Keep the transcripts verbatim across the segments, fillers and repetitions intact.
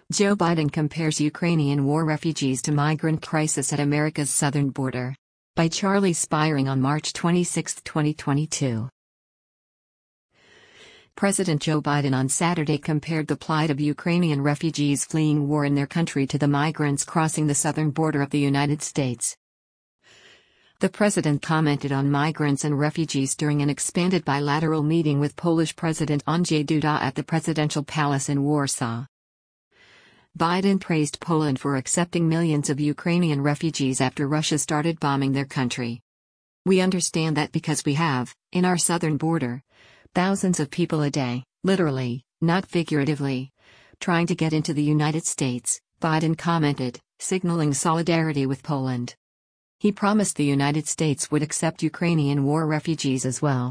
Joe Biden compares Ukrainian war refugees to migrant crisis at America's southern border. By Charlie Spiring on March twenty-sixth, twenty twenty-two. President Joe Biden on Saturday compared the plight of Ukrainian refugees fleeing war in their country to the migrants crossing the southern border of the United States. The president commented on migrants and refugees during an expanded bilateral meeting with Polish President Andrzej Duda at the presidential palace in Warsaw. Biden praised Poland for accepting millions of Ukrainian refugees after Russia started bombing their country. "We understand that because we have, in our southern border, thousands of people a day, literally, not figuratively, trying to get into the United States," Biden commented, signaling solidarity with Poland. He promised the United States would accept Ukrainian war refugees as well.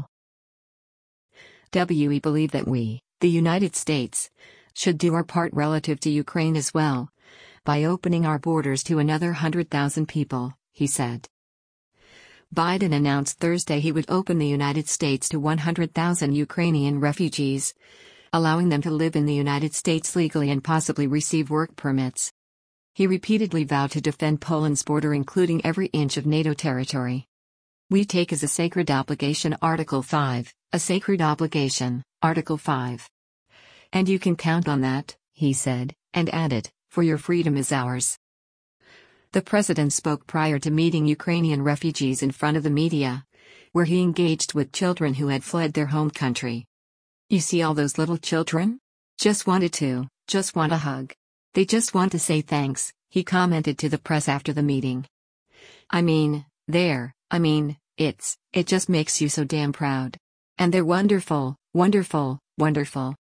"We believe that we, the United States, should do our part relative to Ukraine as well, by opening our borders to another one hundred thousand people," he said. Biden announced Thursday he would open the United States to one hundred thousand Ukrainian refugees, allowing them to live in the United States legally and possibly receive work permits. He repeatedly vowed to defend Poland's border, including every inch of NATO territory. "We take as a sacred obligation Article five, a sacred obligation, Article five. And you can count on that," he said, and added, "for your freedom is ours." The president spoke prior to meeting Ukrainian refugees in front of the media, where he engaged with children who had fled their home country. "You see all those little children? Just wanted to, just want a hug. They just want to say thanks," he commented to the press after the meeting. "I mean, they're, I mean, it's, it just makes you so damn proud. And they're wonderful, wonderful, wonderful."